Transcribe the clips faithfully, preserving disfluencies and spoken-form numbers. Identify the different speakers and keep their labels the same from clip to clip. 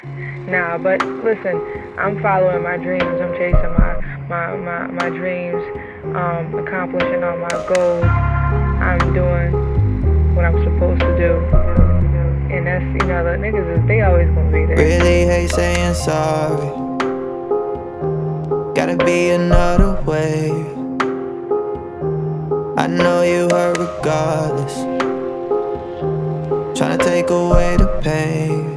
Speaker 1: Nah, but listen, I'm following my dreams. I'm chasing my my my, my dreams, um, accomplishing all my goals. I'm doing what I'm supposed to do. And that's, you know, the niggas is, they always gonna be there.
Speaker 2: Really hate saying sorry. Gotta be another way. I know you hurt regardless. Tryna take away the pain.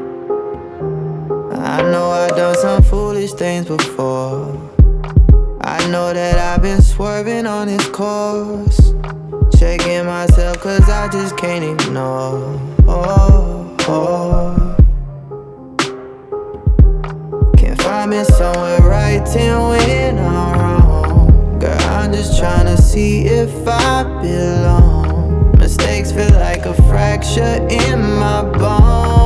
Speaker 2: I know I've done some foolish things before. I know that I've been swerving on this course. Checking myself cause I just can't ignore. Oh, oh. Can't find me somewhere right when I'm wrong. Girl, I'm just tryna see if I belong. Mistakes feel like a fracture in my bones.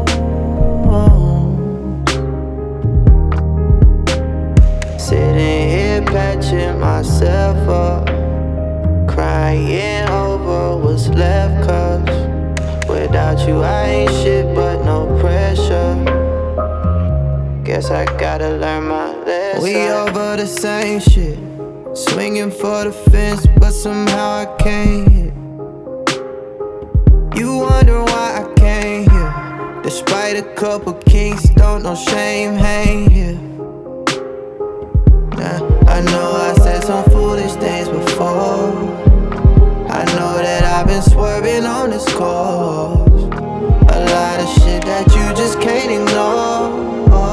Speaker 2: Sitting here patching myself up, crying over what's left. Cause without you I ain't shit but no pressure. Guess I gotta learn my lesson. We over the same shit, swinging for the fence, but somehow I can't hit. You wonder why I came here, despite a couple kinks, don't no shame hang here. Nah, I know I said some foolish things before. I know that I've been swerving on this course. A lot of shit that you just can't ignore.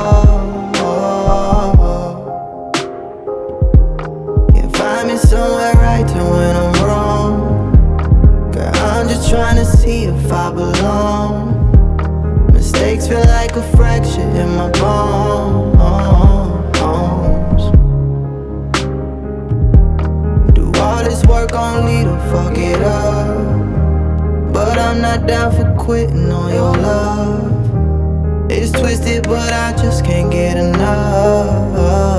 Speaker 2: Can't find me somewhere right to when I'm wrong. Girl, I'm just trying to see if I belong. Mistakes feel like a fracture in my bones. Do all this work only to fuck it up, but I'm not down for quitting on your love. It's twisted, but I just can't get enough.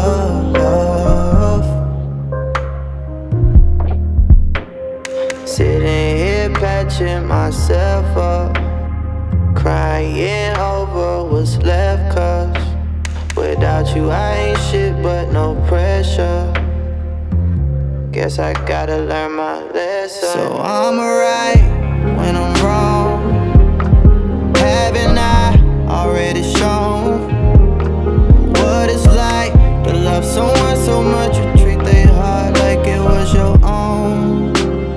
Speaker 2: Sitting here patching myself up, crying over what's left. Cause without you I ain't shit but no pressure. Guess I gotta learn my lesson. So I'm right when I'm wrong. Haven't I already shown what it's like to love someone so much you treat their heart like it was your own?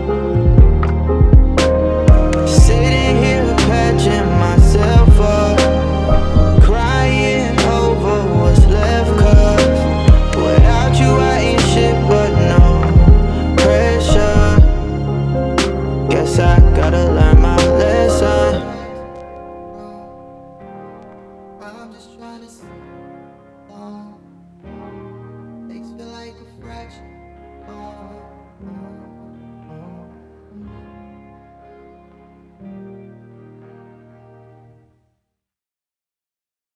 Speaker 2: Sitting here patching myself up, crying over what's left. Cause without you I ain't shit but no pressure. Guess I gotta learn my lesson. I'm just trying to